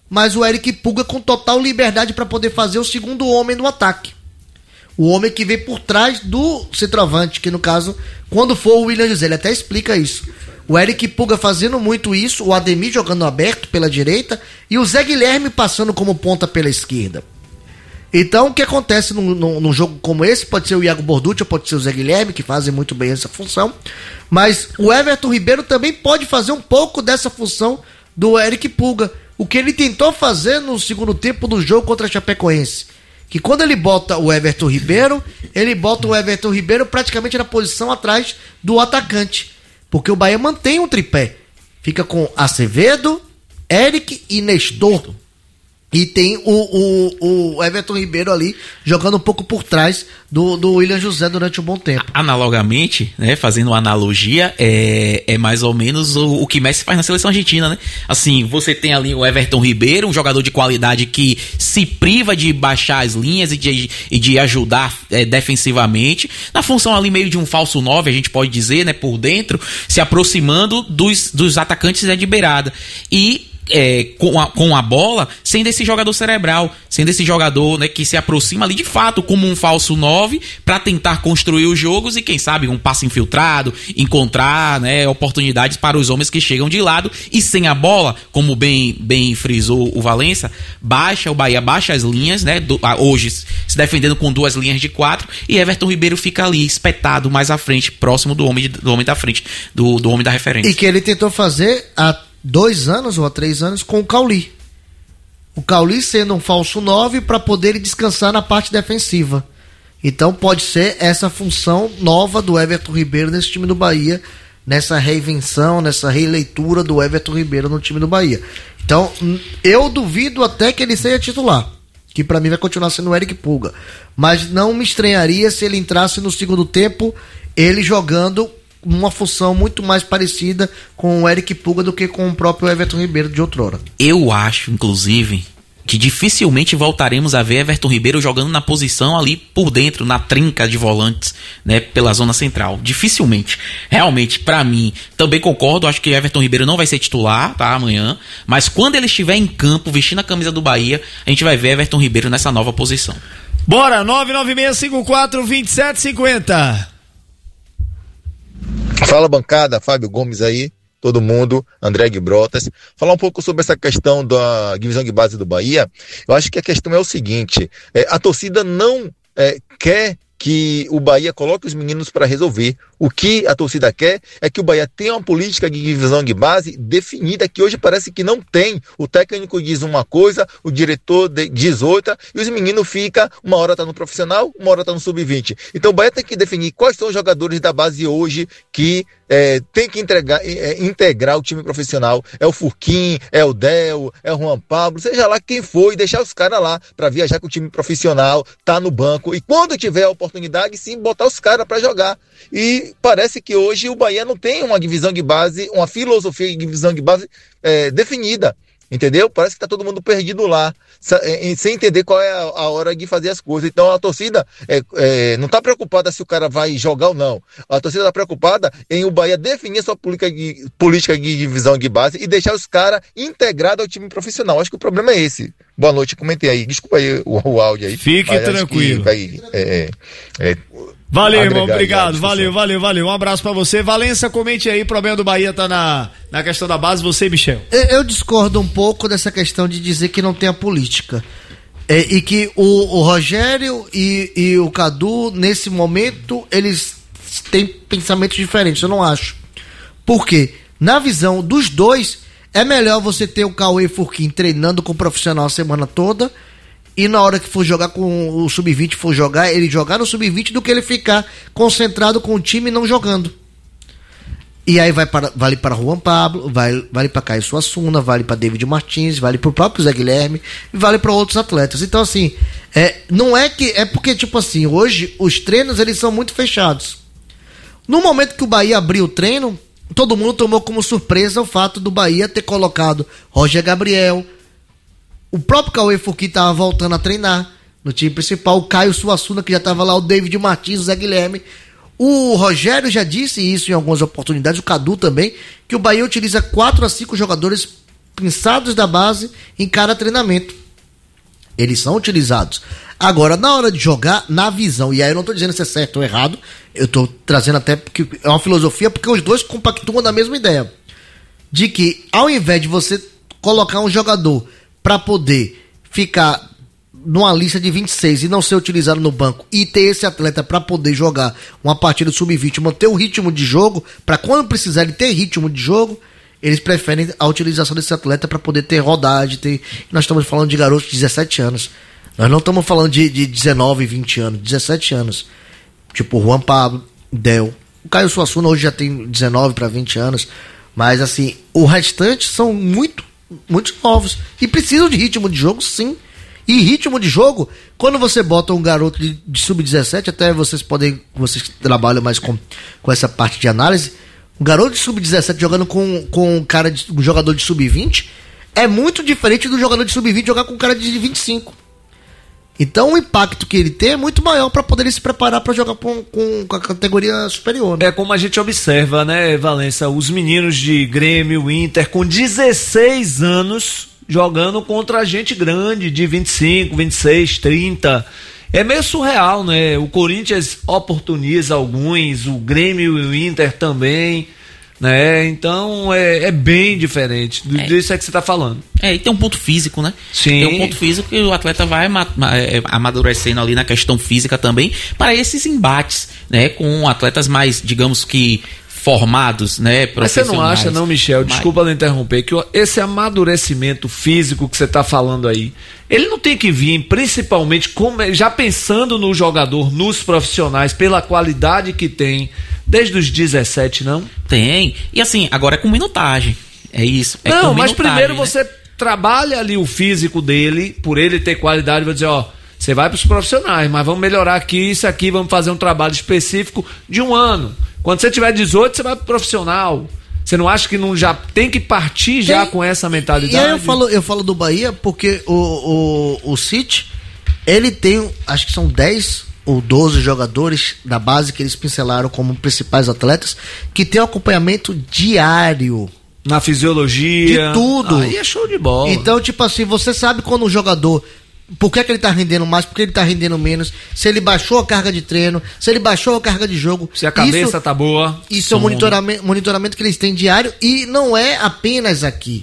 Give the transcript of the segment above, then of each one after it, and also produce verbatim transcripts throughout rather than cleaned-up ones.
mas o Eric Pulga com total liberdade para poder fazer o segundo homem no ataque. O homem que vem por trás do centroavante, que no caso, quando for o William José, ele até explica isso. O Eric Pulga fazendo muito isso, o Ademir jogando aberto pela direita e o Zé Guilherme passando como ponta pela esquerda. Então, o que acontece num, num, num jogo como esse, pode ser o Iago Borducci ou pode ser o Zé Guilherme, que fazem muito bem essa função, mas o Everton Ribeiro também pode fazer um pouco dessa função do Eric Pulga, o que ele tentou fazer no segundo tempo do jogo contra a Chapecoense. Que quando ele bota o Everton Ribeiro, ele bota o Everton Ribeiro praticamente na posição atrás do atacante. Porque o Bahia mantém um tripé. Fica com Acevedo, Eric e Nestor. E tem o, o, o Everton Ribeiro ali jogando um pouco por trás do, do William José durante um bom tempo. Analogamente, né, fazendo uma analogia, é, é mais ou menos o, o que Messi faz na seleção argentina, né? Assim, você tem ali o Everton Ribeiro, um jogador de qualidade que se priva de baixar as linhas e de, e de ajudar é, defensivamente, na função ali meio de um falso nove, a gente pode dizer, né, por dentro, se aproximando dos, dos atacantes de beirada. E É, com, a, com a bola, sendo esse jogador cerebral, sendo esse jogador, né, que se aproxima ali de fato como um falso nove para tentar construir os jogos e quem sabe um passe infiltrado, encontrar, né, oportunidades para os homens que chegam de lado e sem a bola, como bem, bem frisou o Valença, baixa, o Bahia baixa as linhas, né, do, hoje se defendendo com duas linhas de quatro e Everton Ribeiro fica ali espetado mais à frente, próximo do homem, do homem da frente, do, do homem da referência. E que ele tentou fazer a dois anos ou há três anos com o Cauli. O Cauli sendo um falso nove para poder descansar na parte defensiva. Então pode ser essa função nova do Everton Ribeiro nesse time do Bahia, nessa reinvenção, nessa releitura do Everton Ribeiro no time do Bahia. Então eu duvido até que ele seja titular, que para mim vai continuar sendo o Eric Pulga, mas não me estranharia se ele entrasse no segundo tempo ele jogando uma função muito mais parecida com o Eric Pulga do que com o próprio Everton Ribeiro de outrora. Eu acho, inclusive, que dificilmente voltaremos a ver Everton Ribeiro jogando na posição ali por dentro, na trinca de volantes, né, pela zona central. Dificilmente. Realmente, pra mim, também concordo, acho que Everton Ribeiro não vai ser titular, tá, amanhã, mas quando ele estiver em campo, vestindo a camisa do Bahia, a gente vai ver Everton Ribeiro nessa nova posição. Bora, nove nove seis cinco quatro dois sete cinco zero. Fala, bancada, Fábio Gomes aí, todo mundo, André Brotas. Falar um pouco sobre essa questão da divisão de base do Bahia. Eu acho que a questão é o seguinte, é, a torcida não é, quer que o Bahia coloque os meninos para resolver. O que a torcida quer é que o Bahia tenha uma política de divisão de base definida, que hoje parece que não tem. O técnico diz uma coisa, o diretor diz outra, e os meninos ficam, uma hora tá no profissional, uma hora tá no sub vinte. Então o Bahia tem que definir quais são os jogadores da base hoje que é, tem que entregar, é, integrar o time profissional. É o Furquim, é o Del, é o Juan Pablo, seja lá quem for, e deixar os caras lá para viajar com o time profissional, tá no banco, e quando tiver a oportunidade, sim, botar os caras para jogar. E parece que hoje o Bahia não tem uma divisão de base, uma filosofia de divisão de base é, definida, entendeu? Parece que tá todo mundo perdido lá, sem entender qual é a hora de fazer as coisas. Então a torcida é, é, não tá preocupada se o cara vai jogar ou não. A torcida tá preocupada em o Bahia definir sua política de, política de divisão de base e deixar os caras integrados ao time profissional. Acho que o problema é esse. Boa noite, comentei aí. Desculpa aí o, o áudio aí. Fique tranquilo. Vai, é, é, Valeu, irmão, obrigado, valeu, valeu, valeu, um abraço pra você. Valença, comente aí, o problema do Bahia tá na, na questão da base, você e Michel. Eu, eu discordo um pouco dessa questão de dizer que não tem a política, é, e que o, o Rogério e, e o Cadu, nesse momento, eles têm pensamentos diferentes, eu não acho. Por quê? Na visão dos dois, é melhor você ter o Cauê Furquim treinando com o profissional a semana toda, e na hora que for jogar com o sub vinte, for jogar, ele jogar no sub vinte do que ele ficar concentrado com o time e não jogando. E aí vai para, vale para Juan Pablo, vai, vale para Caio Suassuna, vale para David Martins, vale para o próprio Zé Guilherme e vale para outros atletas. Então assim, é, não é que, é porque tipo assim, hoje os treinos eles são muito fechados. No momento que o Bahia abriu o treino, todo mundo tomou como surpresa o fato do Bahia ter colocado Roger Gabriel, o próprio Cauê Furquim estava voltando a treinar no time principal, o Caio Suassuna, que já estava lá, o David Martins, o Zé Guilherme. O Rogério já disse isso em algumas oportunidades, o Cadu também, que o Bahia utiliza quatro a cinco jogadores dispensados da base em cada treinamento. Eles são utilizados. Agora, na hora de jogar, na visão, e aí eu não estou dizendo se é certo ou errado, eu estou trazendo até porque é uma filosofia, porque os dois compactuam da mesma ideia. De que, ao invés de você colocar um jogador para poder ficar numa lista de vinte e seis e não ser utilizado no banco, e ter esse atleta para poder jogar uma partida sub vinte, manter o ritmo de jogo, para quando precisar ele ter ritmo de jogo, eles preferem a utilização desse atleta para poder ter rodagem. Ter... Nós estamos falando de garotos de dezessete anos. Nós não estamos falando de, de dezenove, vinte anos, dezessete anos. Tipo, Juan Pablo, Del. O Caio Suassuna hoje já tem dezenove para vinte anos. Mas, assim, o restante são muito, muito novos. E precisam de ritmo de jogo, sim. E ritmo de jogo, quando você bota um garoto de, de sub dezessete, até vocês podem, vocês que trabalham mais com, com essa parte de análise, um garoto de sub dezessete jogando com, com um, cara de, um jogador de sub vinte, é muito diferente do jogador de sub vinte jogar com um cara de vinte e cinco. Então o impacto que ele tem é muito maior para poder se preparar para jogar com, com, com a categoria superior. Né? É como a gente observa, né, Valença? Os meninos de Grêmio, Inter, com dezesseis anos, jogando contra gente grande, de vinte e cinco, vinte e seis, trinta. É meio surreal, né? O Corinthians oportuniza alguns, o Grêmio e o Inter também. Né? Então é, é bem diferente do, é. disso é que você está falando. É, e tem um ponto físico, né? Sim. Tem um ponto físico que o atleta vai amadurecendo ali na questão física também para esses embates, né? Com atletas mais, digamos que formados, né? Mas você não acha, não, Michel? Desculpa Mas... interromper, que esse amadurecimento físico que você está falando aí, ele não tem que vir principalmente como, já pensando no jogador, nos profissionais, pela qualidade que tem desde os dezessete, não? Tem. E assim, agora é com minutagem. É isso. É não, com mas primeiro né? você trabalha ali o físico dele, por ele ter qualidade, vai dizer, ó, você vai para os profissionais, mas vamos melhorar aqui, isso aqui, vamos fazer um trabalho específico de um ano. Quando você tiver dezoito, você vai pro profissional. Você não acha que não já tem que partir já tem, com essa mentalidade? E aí eu falo, eu falo do Bahia porque o, o, o City, ele tem, acho que são dez ou doze jogadores da base que eles pincelaram como principais atletas, que tem um acompanhamento diário. Na fisiologia. De tudo. Aí é show de bola. Então, tipo assim, você sabe quando um jogador... Por que, que ele tá rendendo mais, por que ele tá rendendo menos, se ele baixou a carga de treino, se ele baixou a carga de jogo. Se a cabeça isso, tá boa. Isso é um monitoramento, monitoramento que eles têm diário e não é apenas aqui.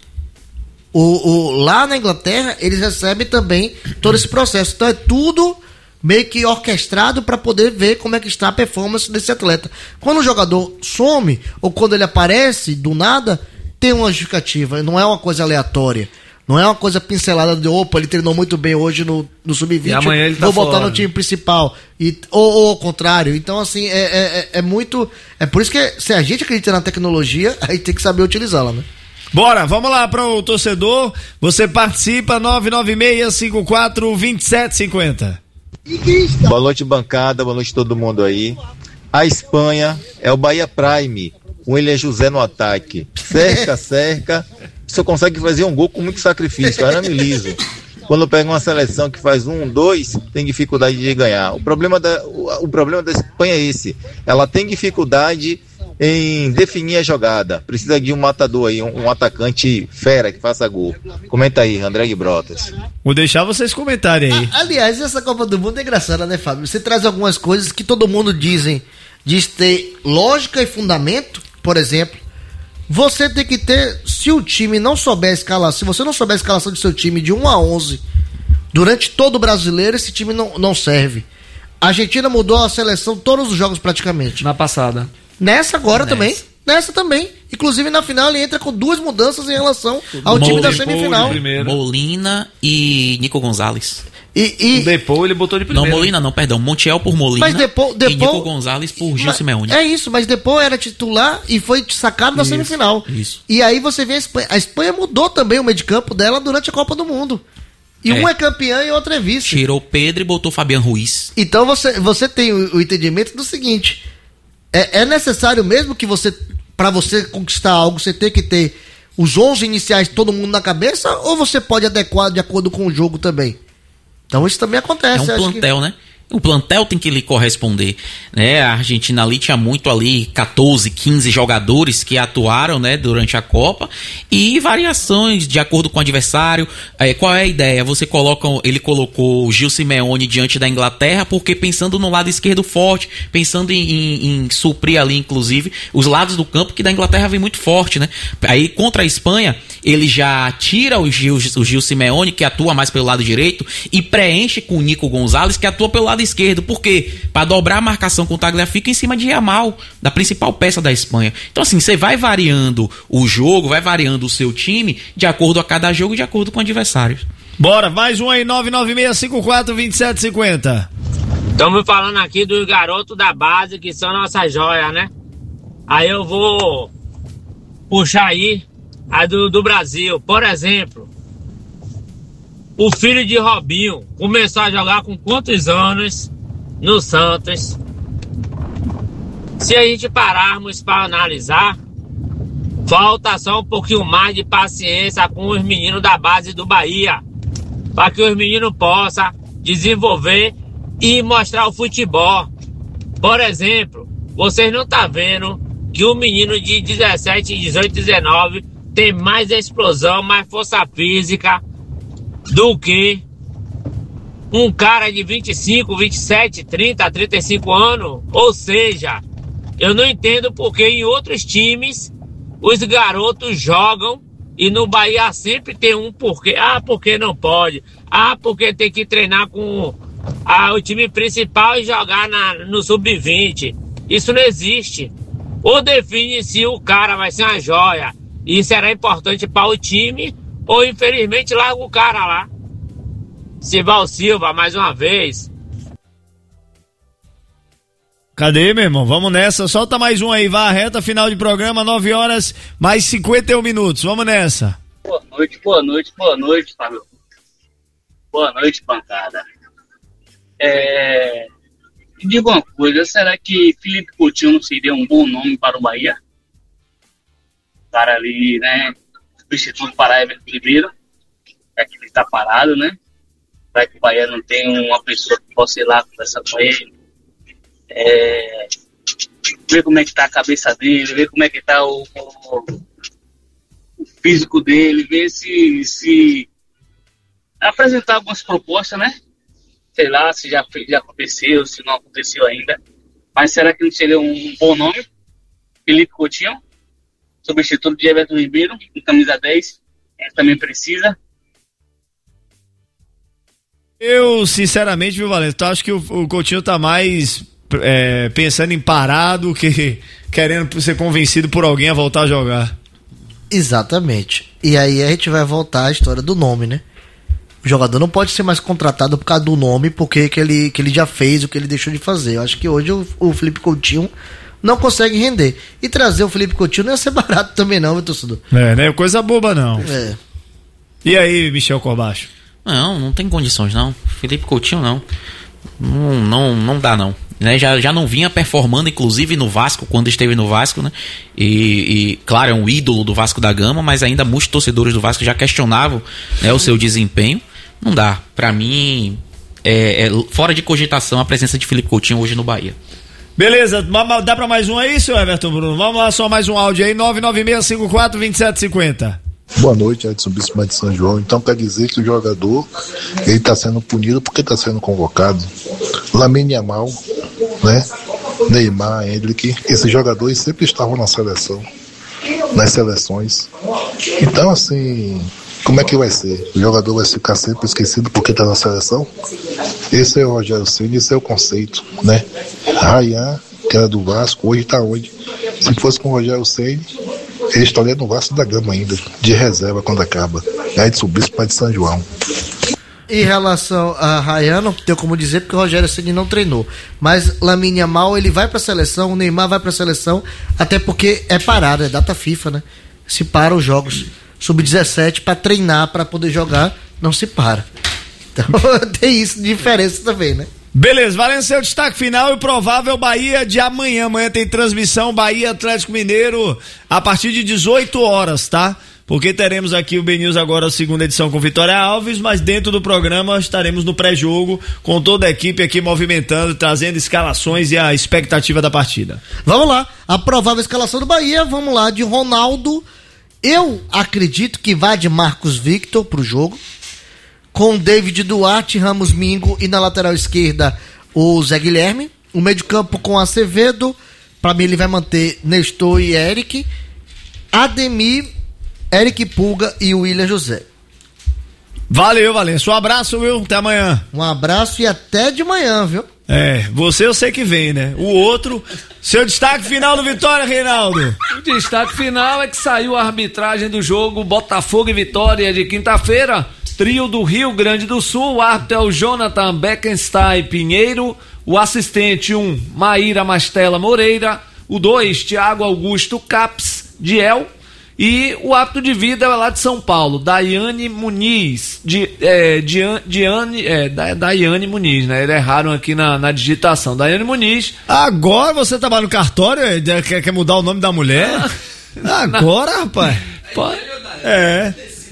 O, o, lá na Inglaterra, eles recebem também todo esse processo. Então é tudo meio que orquestrado para poder ver como é que está a performance desse atleta. Quando o jogador some, ou quando ele aparece do nada, tem uma justificativa, não é uma coisa aleatória. Não é uma coisa pincelada de, opa, ele treinou muito bem hoje no, no sub vinte, e amanhã ele tá vou botar fora. no time principal. E, ou, ou ao contrário. Então, assim, é, é, é muito... É por isso que se a gente acredita na tecnologia, a gente tem que saber utilizá-la, né? Bora, vamos lá para o torcedor. Você participa, nove nove seis, cinco quatro, dois sete cinco zero. Boa noite, bancada. Boa noite todo mundo aí. A Espanha é o Bahia Prime. O William José no ataque. Cerca, cerca... Só consegue fazer um gol com muito sacrifício, arame liso. Quando pega uma seleção que faz um, dois, tem dificuldade de ganhar. O problema da, o, o problema da Espanha é esse. Ela tem dificuldade em definir a jogada. Precisa de um matador aí, um, um atacante fera que faça gol. Comenta aí, André Brotas. Vou deixar vocês comentarem aí. A, aliás, essa Copa do Mundo é engraçada, né, Fábio? Você traz algumas coisas que todo mundo dizem, diz ter lógica e fundamento. Por exemplo, você tem que ter, se o time não souber escalar, se você não souber a escalação do seu time de um a onze, durante todo o brasileiro, esse time não, não serve. A Argentina mudou a seleção todos os jogos praticamente. Na passada. Nessa agora Nessa. também. Nessa também. Inclusive na final ele entra com duas mudanças em relação ao Mol- time da semifinal. Molina e Nico Gonzalez. E, e... O Depou ele botou de primeiro. Não, Molina não, perdão. Montiel por Molina. Mas Depou, Depou... e Nico Gonzalez por Gil Simeone. É isso, mas Depou era titular e foi sacado na isso, semifinal. Isso. E aí você vê a Espanha. A Espanha mudou também o meio de campo dela durante a Copa do Mundo. E é. um é campeão e outro é vice. Tirou Pedro e botou Fabian Ruiz. Então você, você tem o, o entendimento do seguinte: é, é necessário mesmo que você, para você conquistar algo, você tem que ter os onze iniciais, todo mundo na cabeça, ou você pode adequar de acordo com o jogo também? Então isso também acontece. É um acho plantel, que... né? O plantel tem que lhe corresponder, né? A Argentina ali tinha muito ali, catorze, quinze jogadores que atuaram, né, durante a Copa, e variações de acordo com o adversário. É, qual é a ideia? Você coloca, ele colocou o Gil Simeone diante da Inglaterra, porque pensando no lado esquerdo forte, pensando em, em, em suprir ali, inclusive, os lados do campo, que da Inglaterra vem muito forte, né? Aí contra a Espanha, ele já tira o Gil, o Gil Simeone, que atua mais pelo lado direito, e preenche com o Nico Gonzalez, que atua pelo lado esquerdo. Por quê? Para dobrar a marcação com o Tagliafico em cima de Yamal, da principal peça da Espanha. Então assim, você vai variando o jogo, vai variando o seu time de acordo a cada jogo e de acordo com o adversário. Bora, mais um aí, nove nove seis cinco quatro dois sete cinco zero. Estamos falando aqui dos garotos da base, que são nossas joias, né? Aí eu vou puxar aí a do, do Brasil. Por exemplo, o filho de Robinho começou a jogar com quantos anos no Santos? Se a gente pararmos para analisar, falta só um pouquinho mais de paciência com os meninos da base do Bahia, para que os meninos possam desenvolver e mostrar o futebol. Por exemplo, vocês não estão vendo que o menino de dezessete, dezoito, dezenove tem mais explosão, mais força física do que um cara de vinte e cinco, vinte e sete, trinta, trinta e cinco anos. Ou seja, eu não entendo porque em outros times os garotos jogam e no Bahia sempre tem um porquê. Ah, porque não pode. Ah, porque tem que treinar com ah, o time principal e jogar na, no sub vinte. Isso não existe. Ou define se o cara vai ser uma joia e será importante para o time, ou infelizmente larga o cara lá. Sival Silva, mais uma vez. Cadê, meu irmão? Vamos nessa. Solta mais um aí. Vá, reta final de programa, nove horas, mais cinquenta e um minutos. Vamos nessa. Boa noite, boa noite, boa noite, Fábio. Boa noite, bancada. É... Me diga uma coisa, será que Felipe Coutinho não seria um bom nome para o Bahia? Para ali, né? Substituto para Everton Ribeiro, já que ele está parado, né? Para que o Bahia não tenha uma pessoa que possa ir lá conversar com ele. É, ver como é que tá a cabeça dele, ver como é que tá o, o, o físico dele, ver se, se apresentar algumas propostas, né? Sei lá se já, já aconteceu, se não aconteceu ainda. Mas será que não seria um bom nome? Felipe Coutinho, substituto de Everton Ribeiro, em camisa dez, ele também precisa. Eu, sinceramente, viu, Valente, eu acho que o, o Coutinho tá mais é, pensando em parar do que querendo ser convencido por alguém a voltar a jogar. Exatamente. E aí a gente vai voltar à história do nome, né? O jogador não pode ser mais contratado por causa do nome, porque que ele, que ele já fez o que ele deixou de fazer. Eu acho que hoje o, o Felipe Coutinho não consegue render. E trazer o Felipe Coutinho não ia ser barato também não, meu torcedor. É, não é coisa boba não. É. E aí, Michel Corbacho? Não, não tem condições não. Felipe Coutinho não. Não, não, não dá não. Né? Já, já não vinha performando, inclusive no Vasco, quando esteve no Vasco, né? E, e claro, é um ídolo do Vasco da Gama, mas ainda muitos torcedores do Vasco já questionavam, né, o seu desempenho. Não dá. Pra mim, é, é fora de cogitação a presença de Felipe Coutinho hoje no Bahia. Beleza, dá pra mais um aí, seu Everton Bruno? Vamos lá, só mais um áudio aí, nove nove seis cinco quatro dois sete cinco zero. Boa noite, Edson Bispo de São João. Então quer dizer que o jogador ele está sendo punido porque está sendo convocado. Lamine Yamal, né? Neymar, Endrick, esses jogadores sempre estavam na seleção, nas seleções. Então assim, como é que vai ser? O jogador vai ficar sempre esquecido porque está na seleção? Esse é o Rogério Ceni, esse é o conceito, né? Ryan, que era do Vasco, hoje está onde? Se fosse com o Rogério Ceni, ele estaria no Vasco da Gama ainda, de reserva quando acaba. Edson Bispo de São João. Em relação a Ryan, não tem como dizer porque o Rogério Ceni não treinou. Mas Lamine Yamal, ele vai pra seleção, o Neymar vai pra seleção, até porque é parado, é data FIFA, né? Se para os jogos sub dezessete pra treinar, pra poder jogar, não se para. Então tem isso de diferença também, né? Beleza, valendo seu destaque final e o provável Bahia de amanhã. Amanhã tem transmissão Bahia Atlético Mineiro a partir de dezoito horas, tá? porque teremos aqui o B News agora, a segunda edição com Vitória Alves, mas dentro do programa estaremos no pré-jogo com toda a equipe aqui movimentando, trazendo escalações e a expectativa da partida. Vamos lá, a provável escalação do Bahia, vamos lá, de Ronaldo, eu acredito que vai de Marcos Victor pro jogo, com David Duarte, Ramos Mingo e na lateral esquerda o Zé Guilherme, o meio de campo com Acevedo, para mim ele vai manter Nestor e Eric, Ademir, Eric Pulga e o William José. Valeu, Valência. Um abraço, viu? Até amanhã. Um abraço e até de manhã, viu? É, você eu sei que vem, né? O outro, seu destaque final do Vitória, Reinaldo. O destaque final é que saiu a arbitragem do jogo Botafogo e Vitória de quinta-feira. Trio do Rio Grande do Sul, o árbitro é o Jonathan Beckenstein Pinheiro, o assistente um, Maíra Mastella Moreira, o dois, Thiago Augusto Caps Diel, e o árbitro de vida é lá de São Paulo, Daiane Muniz, de, é, Diane, Diane, é, Daiane Muniz, né? Eles erraram aqui na, na digitação, Daiane Muniz. Agora você trabalha no cartório, quer, quer mudar o nome da mulher? Agora, rapaz. Pode. É.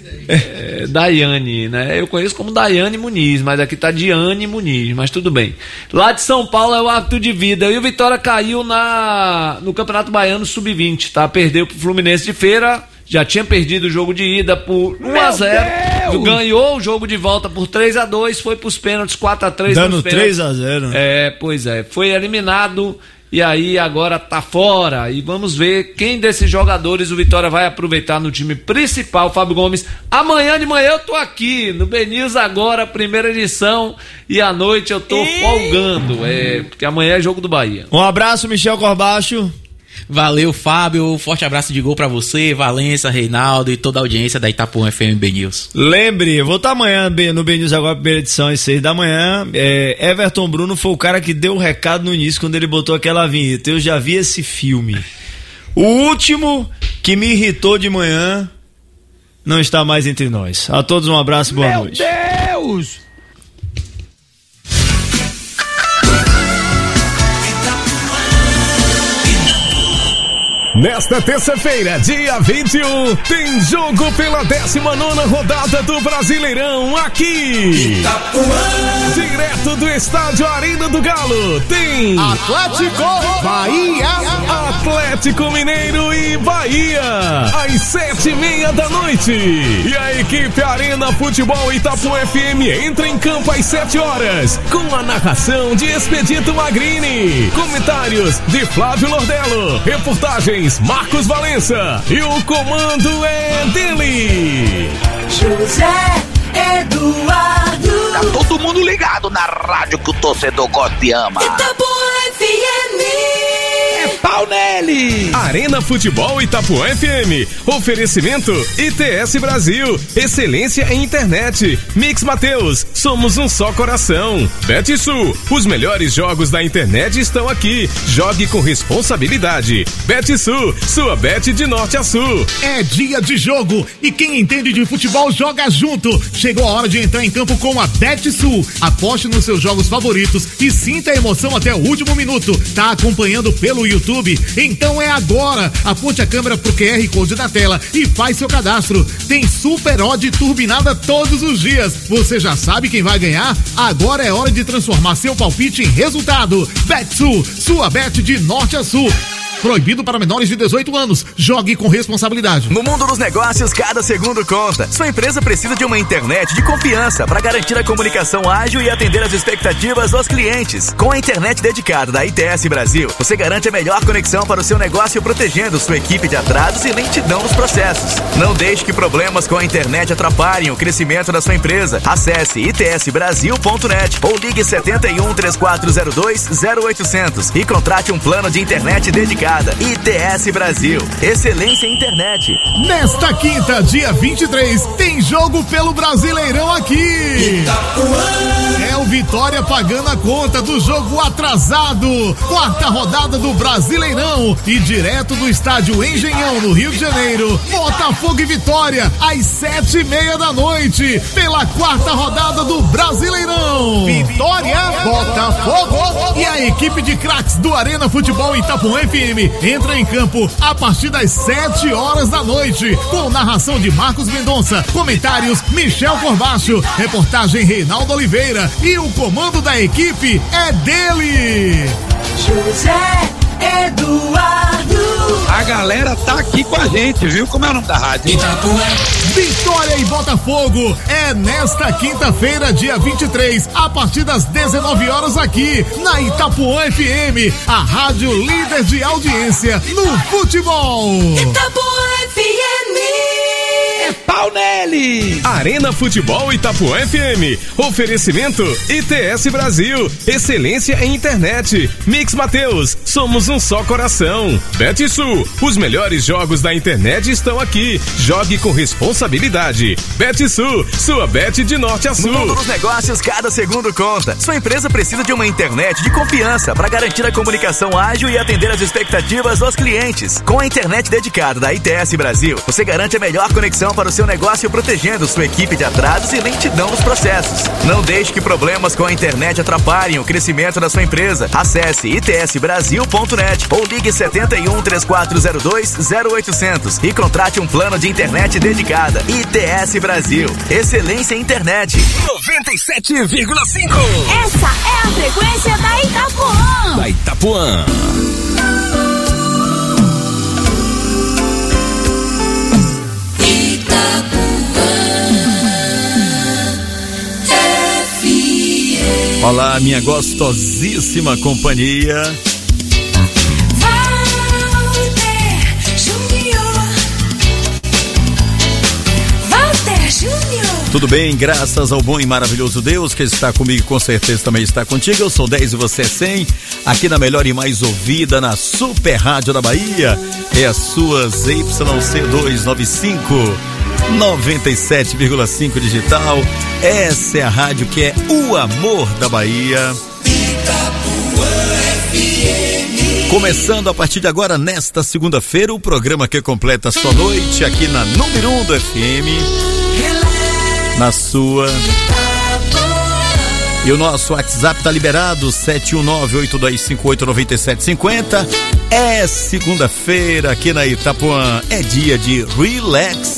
É, Daiane, né? Eu conheço como Daiane Muniz, mas aqui tá Diane Muniz, mas tudo bem. Lá de São Paulo é o árbitro de vida. E o Vitória caiu na no Campeonato Baiano sub vinte, tá? Perdeu pro Fluminense de Feira, já tinha perdido o jogo de ida por um a zero, ganhou o jogo de volta por três a dois, foi pros pênaltis quatro a três. Dando três a zero. É, pois é, foi eliminado. E aí agora tá fora. E vamos ver quem desses jogadores o Vitória vai aproveitar no time principal, Fábio Gomes. Amanhã de manhã eu tô aqui no B News agora, primeira edição. E à noite eu tô e... folgando. É, porque amanhã é jogo do Bahia. Um abraço, Michel Corbacho. Valeu, Fábio. Forte abraço de gol pra você, Valença, Reinaldo e toda a audiência da Itapuã F M B News. Lembre, eu vou estar amanhã no B News agora, primeira edição, às seis da manhã. É, Everton Bruno foi o cara que deu o recado no início quando ele botou aquela vinheta. Eu já vi esse filme. O último que me irritou de manhã não está mais entre nós. A todos um abraço, boa Meu noite. Meu Deus! Nesta terça-feira, dia vinte e um, tem jogo pela décima nona rodada do Brasileirão aqui. Itapuã. Direto do estádio Arena do Galo, tem Atlético Bahia, Atlético Mineiro e Bahia, às sete e meia da noite. E a equipe Arena Futebol Itapuã F M entra em campo às sete horas, com a narração de Expedito Magrini, comentários de Flávio Lordello, reportagem Marcos Valença e o comando é dele, José Eduardo. Tá todo mundo ligado na rádio que o torcedor gosta e ama. Itapuã F M. É pau nele! Arena Futebol Itapuã F M. Oferecimento I T S Brasil. Excelência em internet. Mix Mateus. Somos um só coração. BetSul. Os melhores jogos da internet estão aqui. Jogue com responsabilidade. BetSul. Sua bet de norte a sul. É dia de jogo e quem entende de futebol joga junto. Chegou a hora de entrar em campo com a BetSul. Aposte nos seus jogos favoritos e sinta a emoção até o último minuto. Tá acompanhando pelo YouTube? Então é agora. Aponte a câmera pro Q R Code da tela e faz seu cadastro. Tem Super Odd turbinada todos os dias. Você já sabe quem vai ganhar? Agora é hora de transformar seu palpite em resultado. BetSul, sua bet de norte a sul. Proibido para menores de dezoito anos. Jogue com responsabilidade. No mundo dos negócios, cada segundo conta. Sua empresa precisa de uma internet de confiança para garantir a comunicação ágil e atender as expectativas dos clientes. Com a internet dedicada da I T S Brasil, você garante a melhor conexão para o seu negócio, protegendo sua equipe de atrasos e lentidão nos processos. Não deixe que problemas com a internet atrapalhem o crescimento da sua empresa. Acesse i t s brasil ponto net ou ligue sete um, três quatro zero dois, zero oito zero zero e contrate um plano de internet dedicado. I T S Brasil, excelência em internet. Nesta quinta, dia vinte e três, tem jogo pelo Brasileirão aqui. Itapuã. É o Vitória pagando a conta do jogo atrasado. Quarta rodada do Brasileirão e direto do estádio Engenhão, no Rio de Janeiro. Botafogo e Vitória, às sete e meia da noite, pela quarta rodada do Brasileirão. Vitória, Botafogo e a equipe de craques do Arena Futebol Itapuã F M entra em campo a partir das sete horas da noite, com narração de Marcos Mendonça, comentários Michel Corbacho, reportagem Reinaldo Oliveira e o comando da equipe é dele, José Eduardo. A galera tá aqui com a gente, viu? Como é o nome da rádio? Itapuã. Vitória e Botafogo é nesta quinta-feira, dia vinte e três, a partir das dezenove horas aqui na Itapuã F M, a rádio líder de audiência no futebol. Itapuã F M. É pau nele! Arena Futebol Itapuã F M. Oferecimento I T S Brasil. Excelência em internet. Mix Mateus. Somos um só coração. BetSul. Os melhores jogos da internet estão aqui. Jogue com responsabilidade. BetSul. Sua bet de norte a sul. No mundo dos negócios, cada segundo conta. Sua empresa precisa de uma internet de confiança para garantir a comunicação ágil e atender as expectativas dos clientes. Com a internet dedicada da I T S Brasil, você garante a melhor conexão para o seu negócio, protegendo sua equipe de atrasos e lentidão nos processos. Não deixe que problemas com a internet atrapalhem o crescimento da sua empresa. Acesse i t s brasil ponto net ou ligue sete um, três quatro zero dois, zero oito zero zero e contrate um plano de internet dedicada. I T S Brasil. Excelência em internet. noventa e sete vírgula cinco. Essa é a frequência da Itapuã. Da Itapuã. Olá, minha gostosíssima companhia. Walter Júnior. Walter Júnior. Tudo bem, graças ao bom e maravilhoso Deus que está comigo, com certeza também está contigo. Eu sou dez e você é cem, aqui na melhor e mais ouvida, na Super Rádio da Bahia. É a sua Z Y C duzentos e noventa e cinco, noventa e sete vírgula cinco digital. Essa é a rádio que é o amor da Bahia. Itapuã F M. Começando a partir de agora, nesta segunda-feira, o programa que completa a sua noite aqui na número um do F M. Na sua. E o nosso WhatsApp tá liberado, sete um nove, oito dois cinco oito, nove sete cinco zero. É segunda-feira aqui na Itapuã, é dia de relax.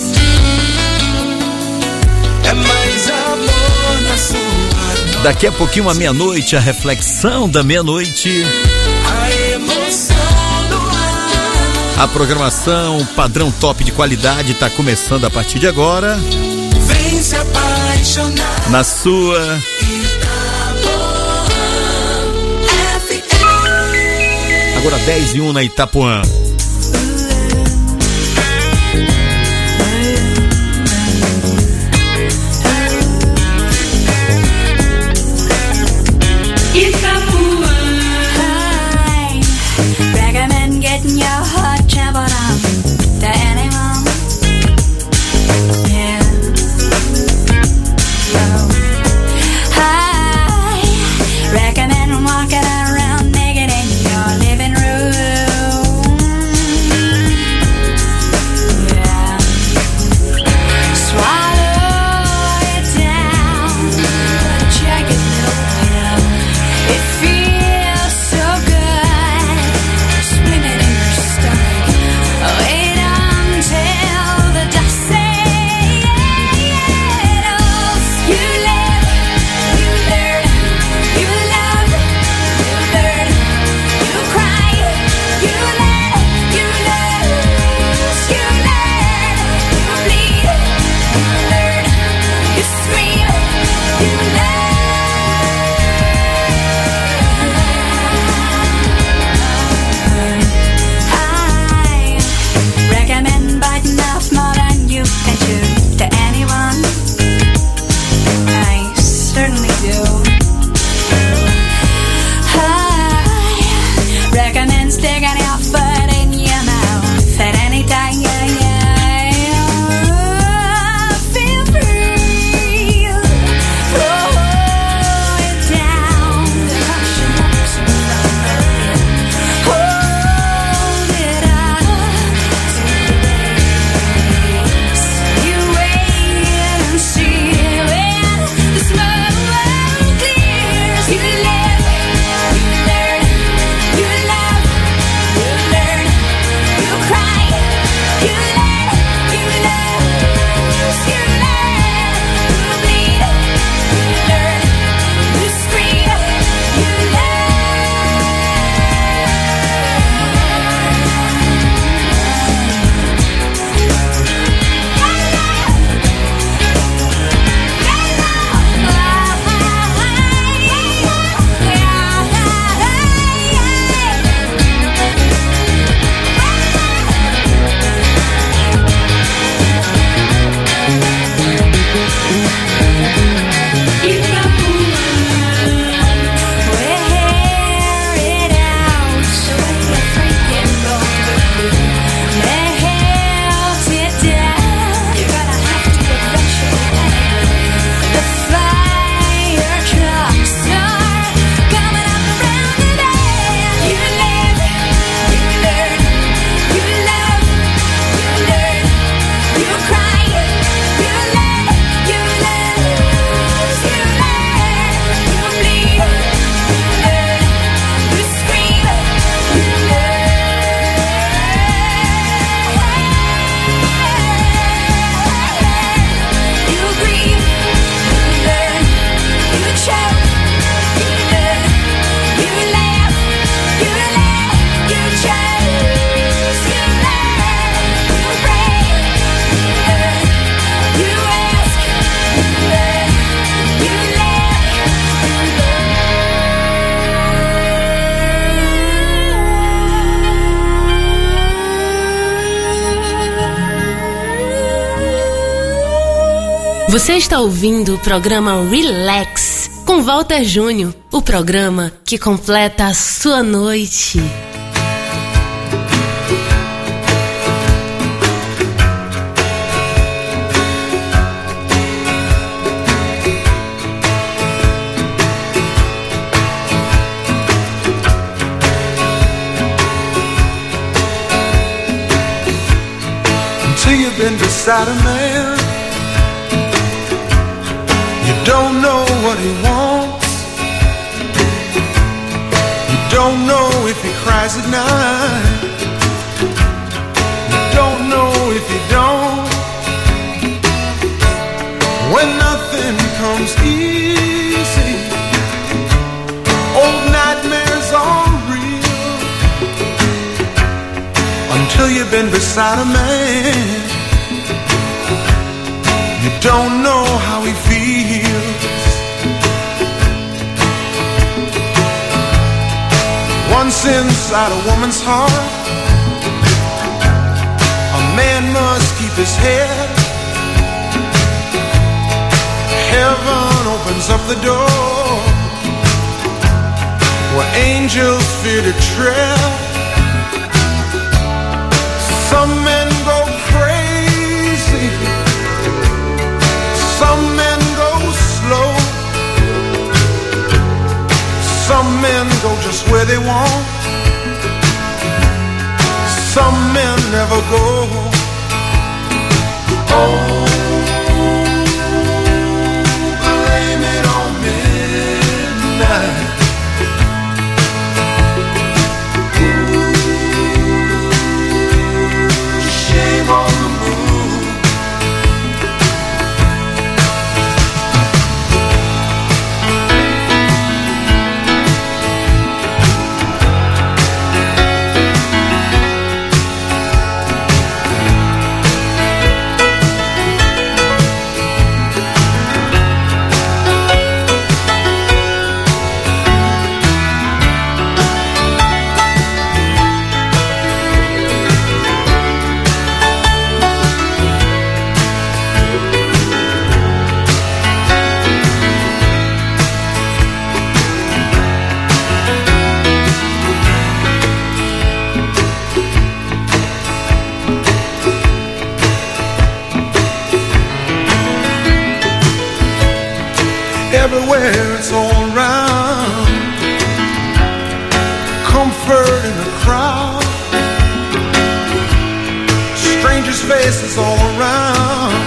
É mais amor na sua. Daqui a pouquinho, à meia-noite, a reflexão da meia-noite. A emoção do ar. A programação padrão top de qualidade está começando a partir de agora. Vem se apaixonar. Na sua. Agora dez e um na Itapuã. Você está ouvindo o programa Relax com Walter Júnior, o programa que completa a sua noite. Until you've been beside a man, you don't know what he wants. You don't know if he cries at night. You don't know if he don't. When nothing comes easy, old nightmares are real. Until you've been beside a man, you don't know how he feels. Once inside a woman's heart, a man must keep his head. Heaven opens up the door where angels fear to tread. Some men go crazy, some men go slow, some men go just where they want, some men never go. Oh, blame it on midnight. Ooh, shame on the moon. Everywhere it's all around, comfort in the crowd, strangers' faces all around,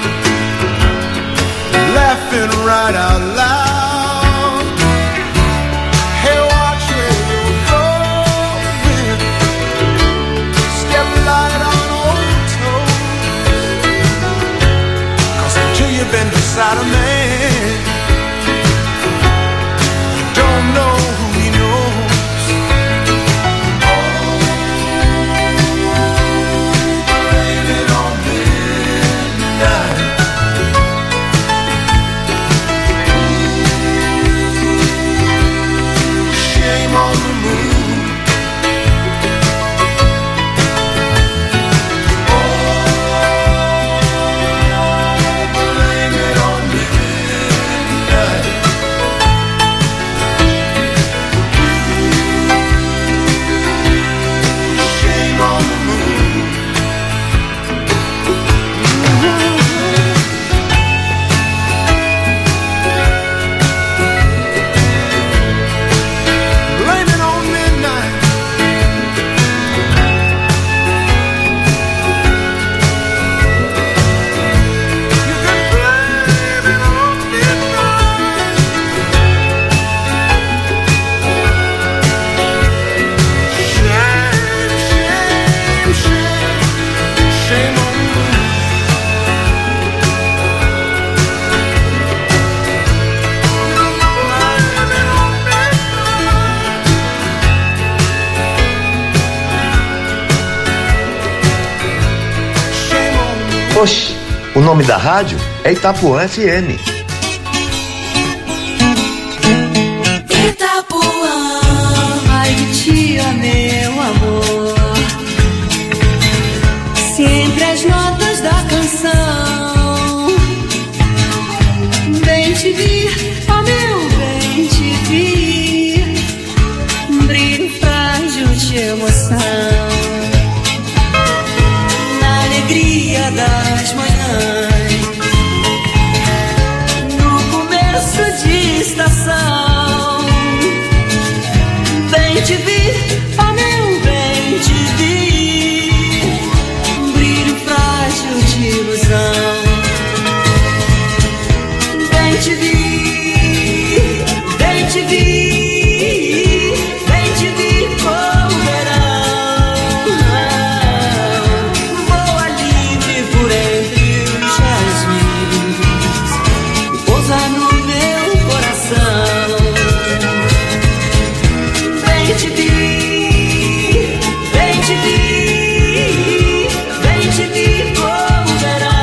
laughing right out loud. Hey, watch where you're going, step light on old toes, 'cause until you've been beside a man, know who he knows. Oh, blame it on midnight. Shame on the moon. Oh, blame it on midnight. Oxe, o nome da rádio é Itapuã F M. Itapuã, ai de tia, meu amor, sempre as notas da canção Bem te vi, ó meu bem te vi, um brilho frágil de emoção, na alegria das manhãs, no começo de estação. Bem te vi, ó meu bem te vi, um brilho frágil de ilusão. Bem te vi, bem te vi, bem te vi como verão. Voa livre por entre os jasmins e pousa no meu coração. Bem te vi, bem te vi, bem te vi como verão.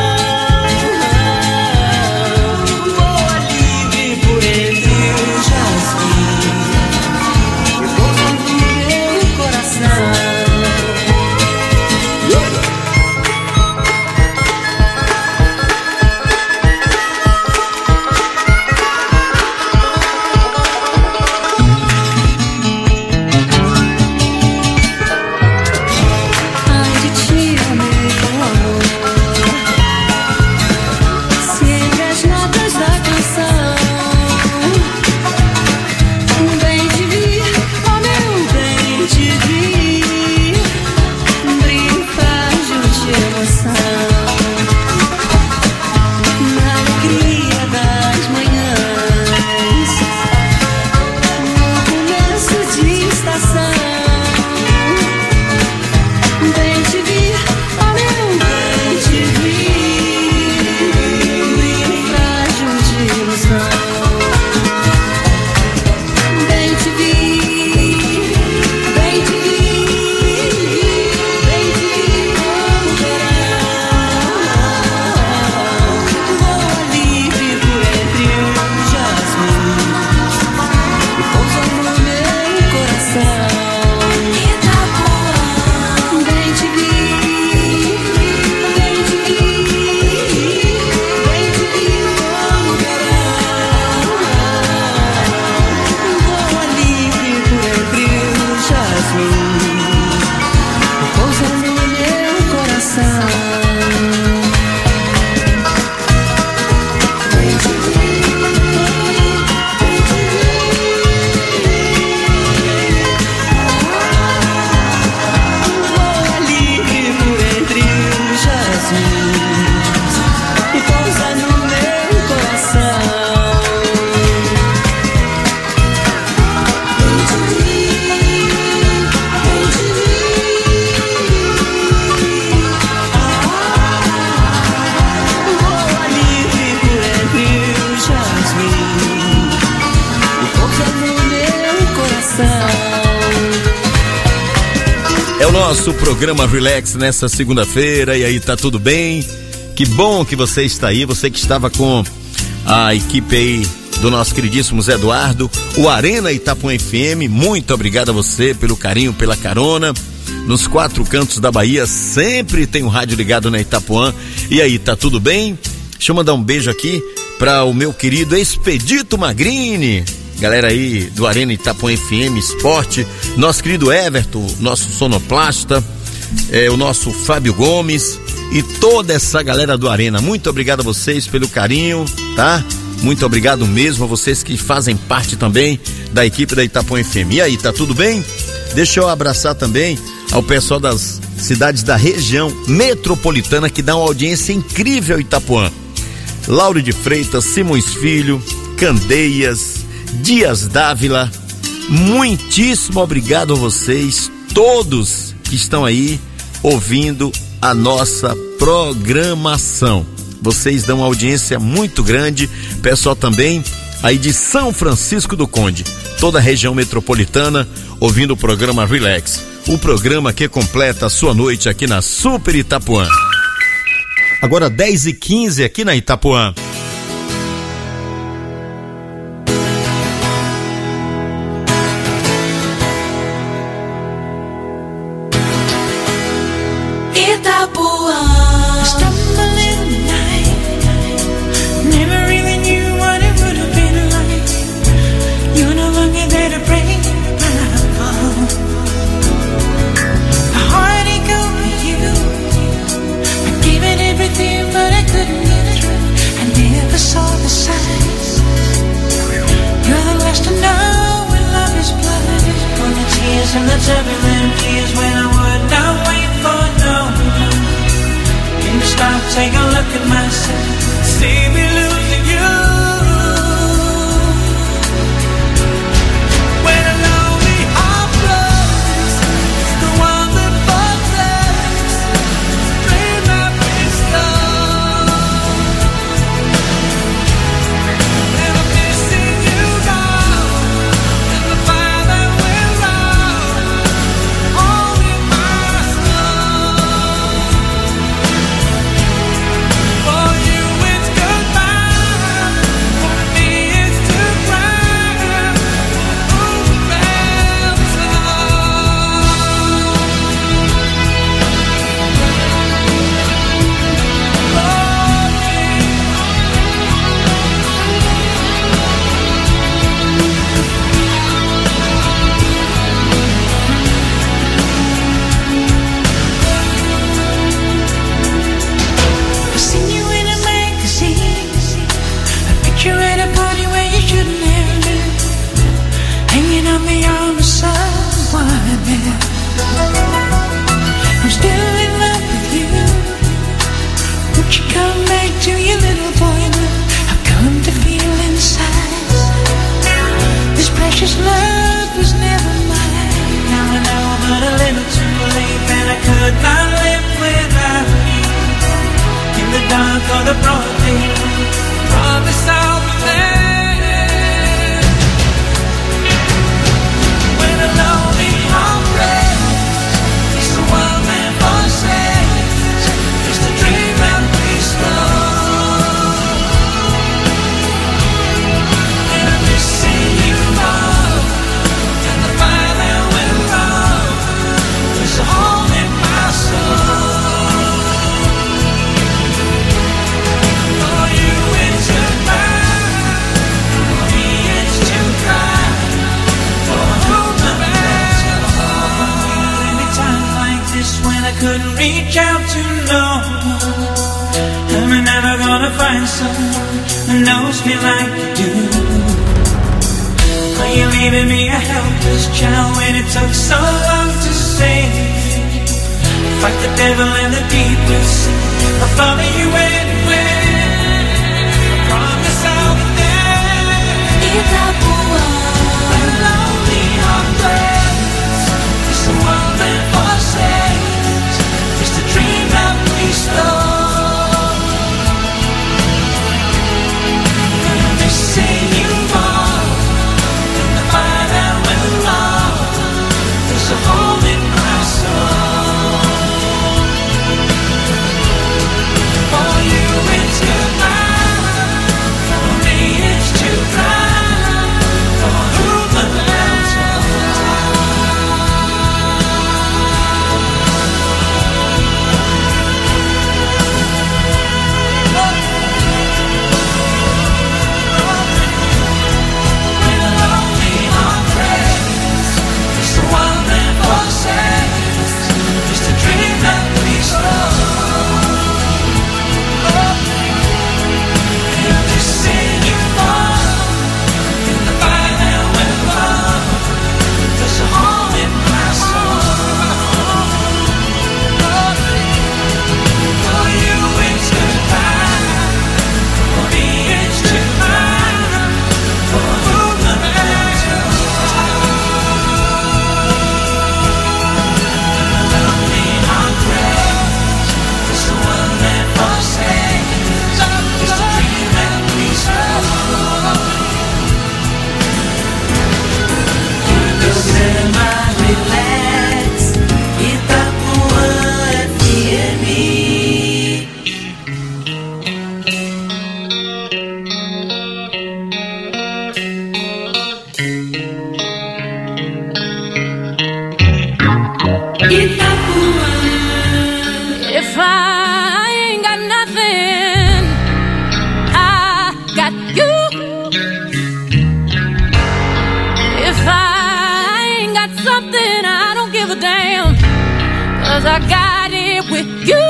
Nosso programa Relax nessa segunda-feira, e aí, tá tudo bem? Que bom que você está aí, você que estava com a equipe aí do nosso queridíssimo Zé Eduardo, o Arena Itapuã F M, muito obrigado a você pelo carinho, pela carona, nos quatro cantos da Bahia, sempre tem um rádio ligado na Itapuã, e aí, tá tudo bem? Deixa eu mandar um beijo aqui para o meu querido Expedito Magrini, galera aí do Arena Itapuã F M Esporte, nosso querido Everton, nosso sonoplasta, é, o nosso Fábio Gomes e toda essa galera do Arena. Muito obrigado a vocês pelo carinho, tá? Muito obrigado mesmo a vocês que fazem parte também da equipe da Itapuã F M. E aí, tá tudo bem? Deixa eu abraçar também ao pessoal das cidades da região metropolitana que dá uma audiência incrível ao Itapuã. Lauro de Freitas, Simões Filho, Candeias, Dias Dávila, muitíssimo obrigado a vocês, todos que estão aí ouvindo a nossa programação. Vocês dão uma audiência muito grande, pessoal também aí de São Francisco do Conde, toda a região metropolitana, ouvindo o programa Relax, o programa que completa a sua noite aqui na Super Itapuã. Agora dez e quinze aqui na Itapuã. Itapuã. in the turbulent years when I would not wait for no one. Can you stop, take a look at myself, see me losing you. When a lonely heart breaks, it's the one that protects, dream that we stole. And I'm missing you now, and the fire that went out, all in my soul. For you it's goodbye, for me it's to cry. Who felt so? I've seen you in a magazine, a picture at a party where you shouldn't have been, hanging on the arm of someone else. I'm still in love with you. Won't you come back to your little boy now? I've come to feel inside this precious love was never mine. Now I know, but a little too late, that I could not live without you. In the dark or the broad day, promise I'll be there. When a lonely heart breaks, it's the one that forsakes, it's the dream that we stole. And I'm missing you more, and the fire that went wrong, there's a hole in my soul. For you it's goodbye, for me it's to cry, for whom the bells will fall. Every time like this when I couldn't reach out to no one, am I never gonna find someone who knows me like you do? Are you leaving me a helpless child when it took so long to save you? Fight the devil in the deepest sea, I'll follow you anywhere. Promise I'll be there. Itapua. When a lonely heart breaks, it's the one that forsakes, it's the dream that we stole. And I'm missing you more, and the fire that went wrong, there's a hole in my soul. For you it's goodbye, for me it's to cry, for whom the bells will When a lonely heart breaks, it's the one that forsakes, it's the dream that we stole. And I'm missing you more, and the fire that went wrong, there's a hole in my soul. For you it's goodbye, for me it's to cry, for whom the bells will lonely heart breaks, it's the one that forsakes, it's the dream that we stole. This is my relax, Itapua F M. If I ain't got nothing, I got you. If I ain't got something, I don't give a damn, 'cause I got it with you.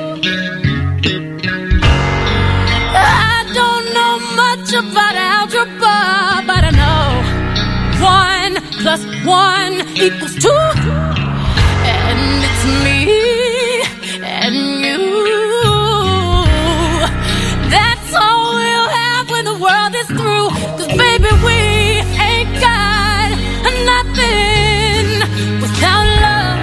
I don't know much about algebra, but I know one plus one equals two. And it's me and you. That's all we'll have when the world is through. 'Cause baby, we ain't got nothing without love.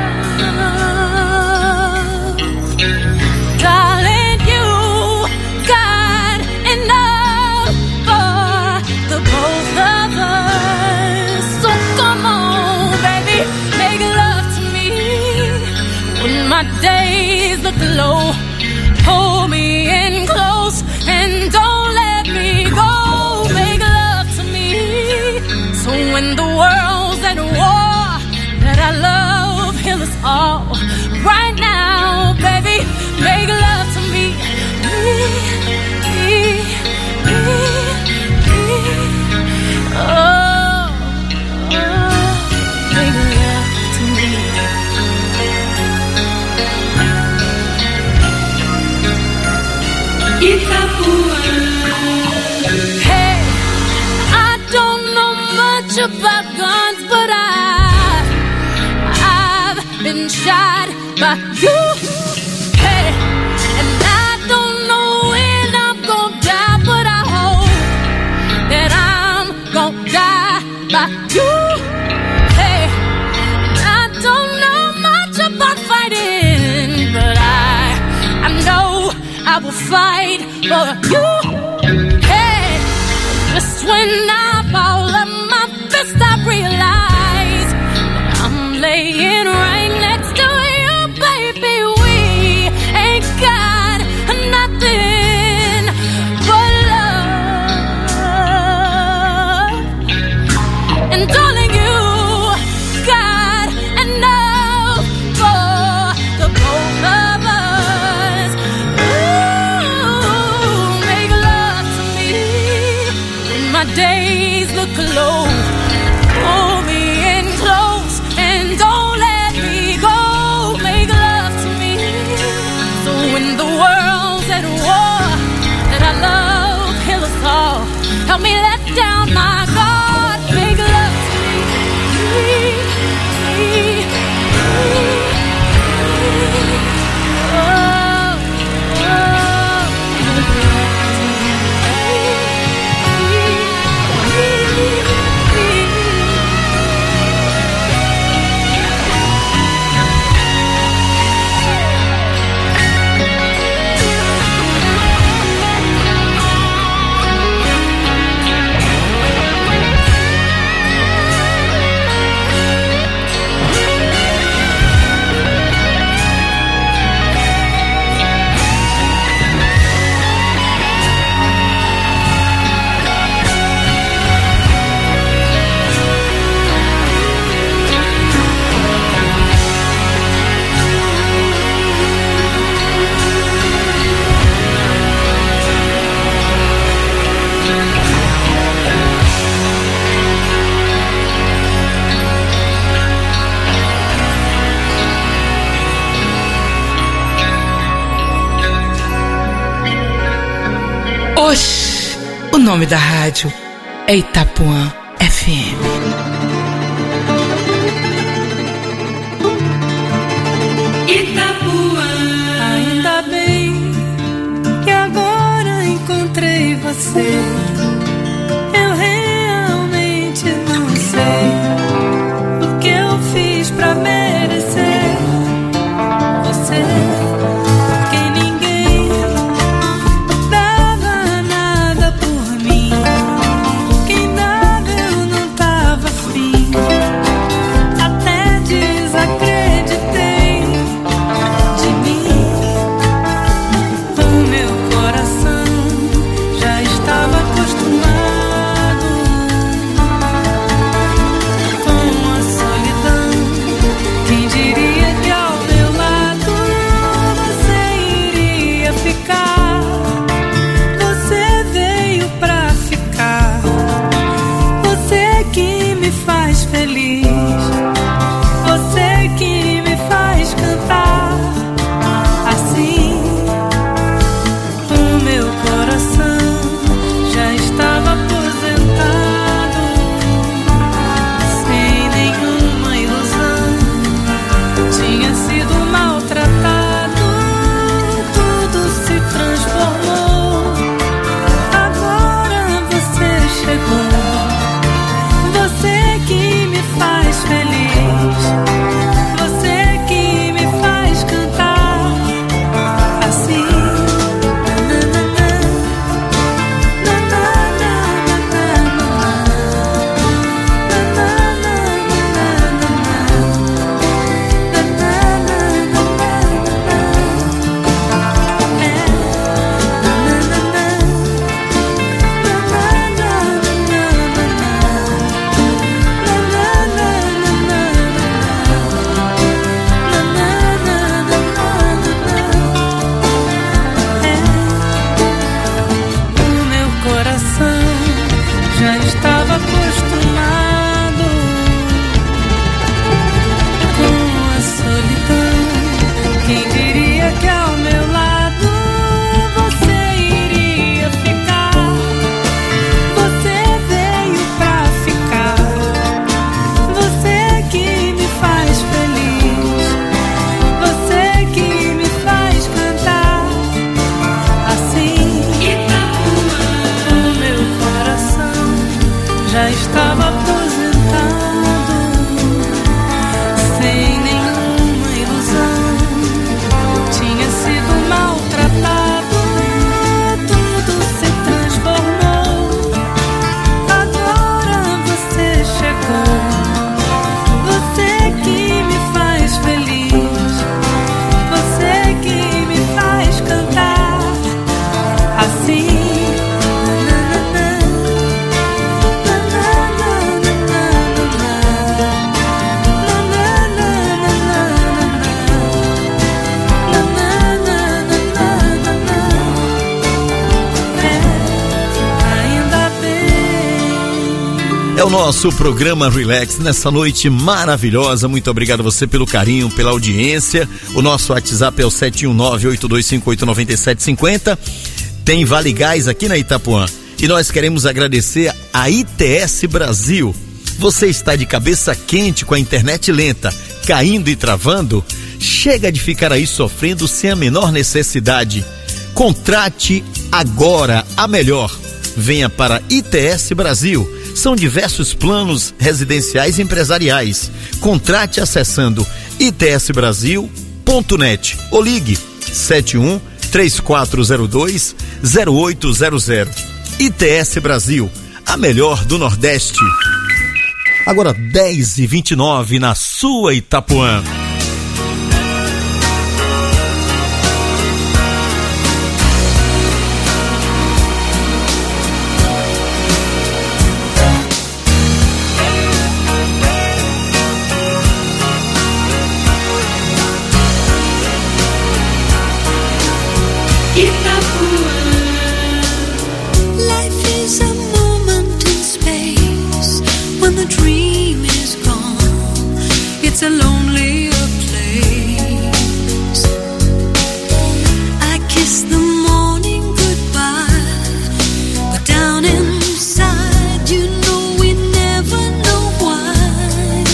Darling, you got enough for the both of us. So come on, baby, make love to me when my days look low. Hold me in close and don't let me go. Make love to me so when the world's at war, that I love heal us all. Right now, baby, make love to me. Me, me, me, me. Oh, oh, make love to me. Itapuã. Hey, I don't know much about guns, but I, I've been shot by you. Hey, and I don't know when I'm gonna die, but I hope that I'm gonna die by you. Hey, and I don't know much about fighting, but I, I know I will fight for you. Hey, just when I fall on my fist, I realize that I'm laying right next to you, baby. We ain't got nothing but love. And darling, you got enough for the both of us. Ooh, make love to me when my days look low. Hold me in close and don't let me go. Make love to me so when the world's at war, that I love heal us all. Help me let down my guard. Make love to me. Me, me, me. Oh, oh, make love to me. Oxi, o nome da rádio é Itapuã F M. Itapuã. Ainda bem que agora encontrei você. Eu realmente não sei o que eu fiz pra merecer você. Coração já estava estava acostumado com a solidão. Quem diria que ao meu lado você iria ficar? Você veio pra ficar. Você que me faz feliz. Você que me faz cantar. Assim, o meu coração já estava aposentado, sem nenhuma ilusão. Tinha sido maltratado, tudo se transformou. Agora você chegou. Você que me faz feliz. Você que me faz cantar. Assim. É o nosso programa Relax nessa noite maravilhosa. Muito obrigado a você pelo carinho, pela audiência. O nosso WhatsApp é o sete um nove, oito dois cinco oito nove sete cinco zero. Tem Vale Gás aqui na Itapuã. E nós queremos agradecer a I T S Brasil. Você está de cabeça quente com a internet lenta, caindo e travando? Chega de ficar aí sofrendo sem a menor necessidade. Contrate agora a melhor. Venha para I T S Brasil. São diversos planos residenciais e empresariais. Contrate acessando i t s brasil ponto net ou ligue sete um três quatro zero dois zero oito zero zero. I T S Brasil, a melhor do Nordeste. Agora dez e vinte e nove na sua Itapuã. Life is a moment in space when the dream is gone. It's a lonelier place. I kiss the morning goodbye, but down inside, you know we never know why.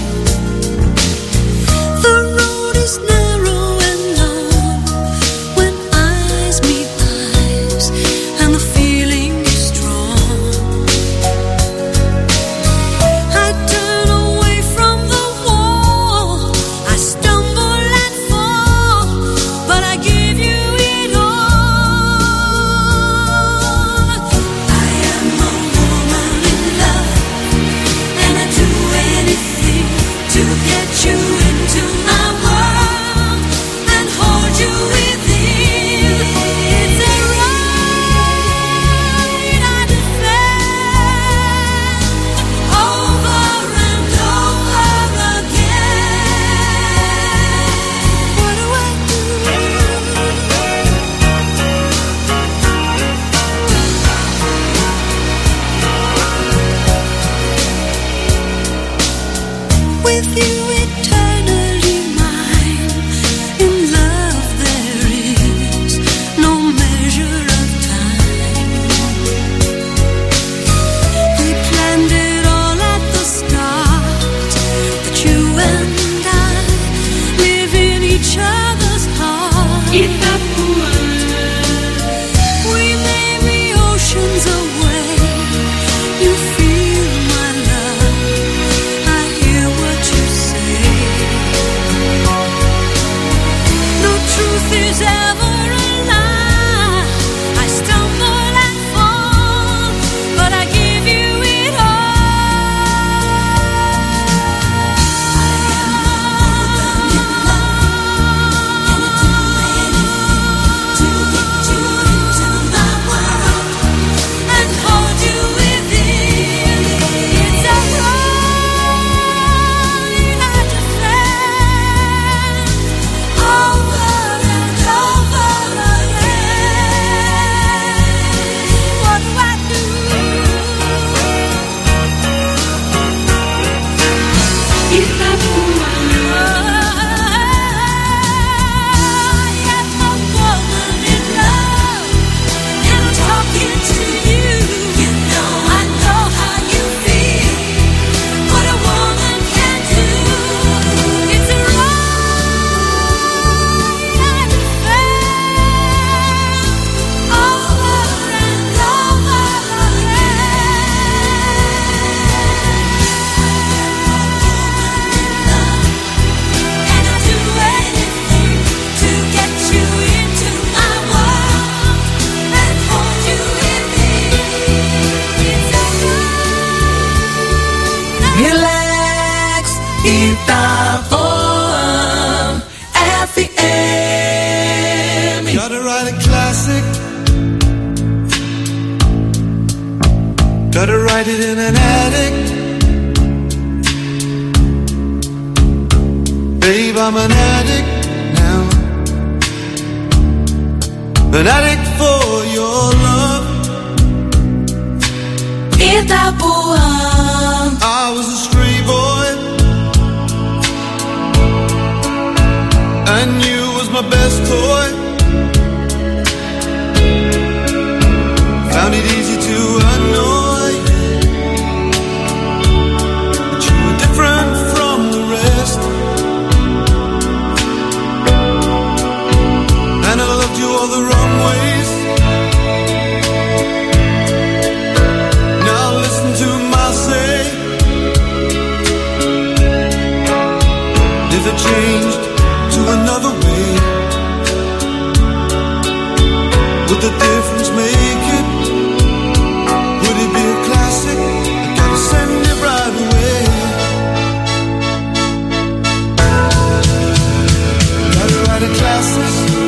The road is narrow and long when eyes meet eyes, and the feeling is strong. I turn away from the wall, I stumble and fall, but I give you it all. I am a woman in love, and I do anything to get you into my world and hold you within. It's a right I defend over and over again. What do I do? With you eternally mine, in love there is no measure of time. We planned it all at the start, that you and I live in each other's heart. We may be oceans away, you feel my love, I hear what you say. write it in an attic. Babe, I'm an addict now. An addict for your love. Itapuã. I was a stray boy, and you was my best toy. Found it easy to annoy, but you were different from the rest. And I loved you all the wrong ways. Now listen to my say. If it changed to another way, would the difference make it? Would it be a classic? I gotta send it right away. Gotta write a classic.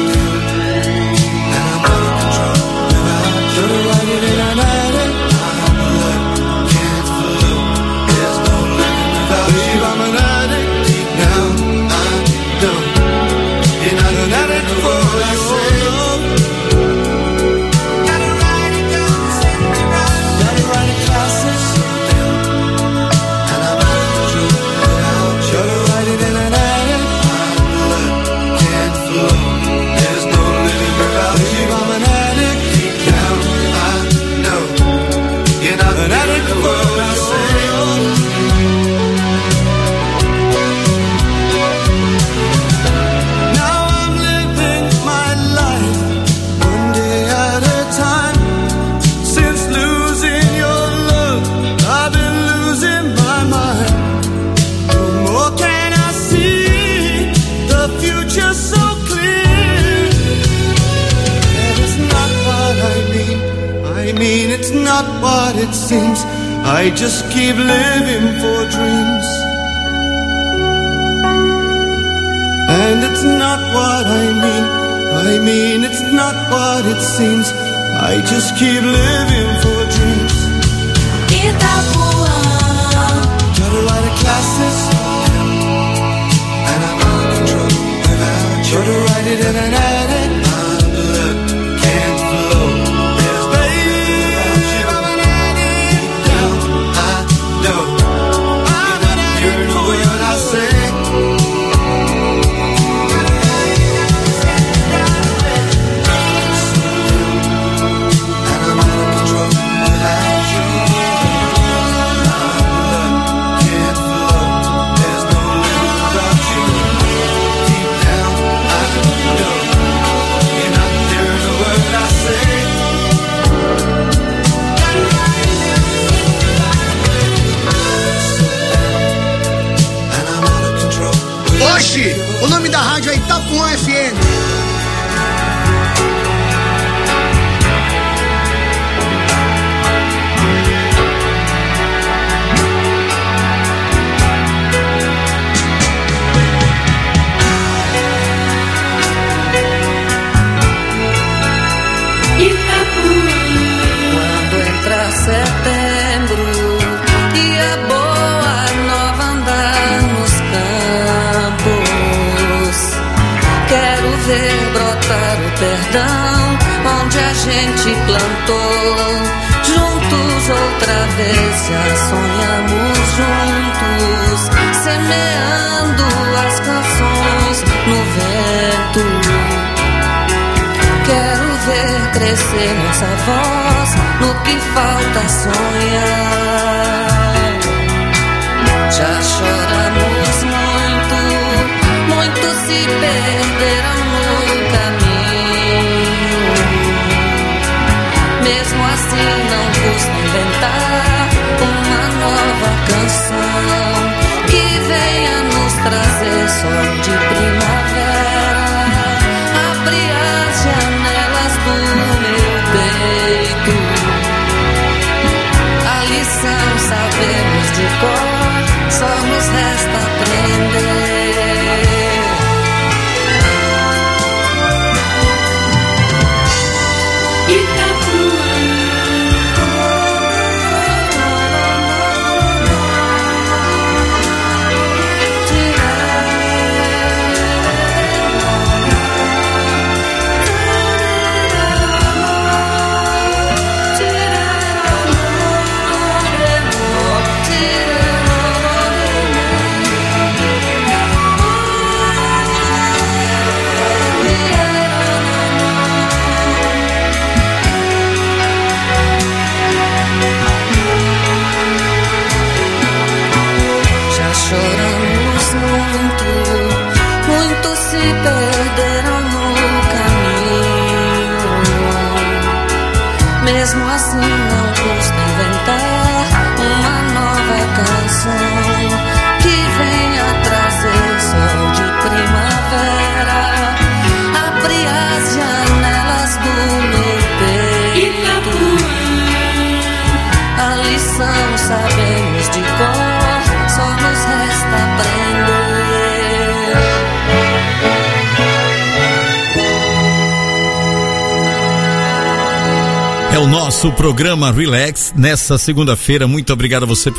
Not what it seems. I just keep living for dreams, and it's not what I mean. I mean it's not what it seems. I just keep living for dreams. Itapuã. Gotta write a classic, and I'm out of control without you. Gotta write it in an attic. My blood can't flow. Oxi, o nome da rádio é Itapuã F M. Quando entra setembro e a boa nova andar nos campos, quero ver brotar o perdão onde a gente plantou. Juntos outra vez já sonhamos juntos, semeando as canções no vento. Quero ver crescer nossa voz no que falta sonhar. Já choramos muito, muitos se perderam no caminho. Mesmo assim não custa inventar uma nova canção que venha nos trazer sol de primavera. Abre as janelas do meu peito. A lição sabemos de cor, só nos resta aprender. Itapuã. sabemos de cor, só nos resta aprender. É o nosso programa Relax nessa segunda-feira. Muito obrigado a você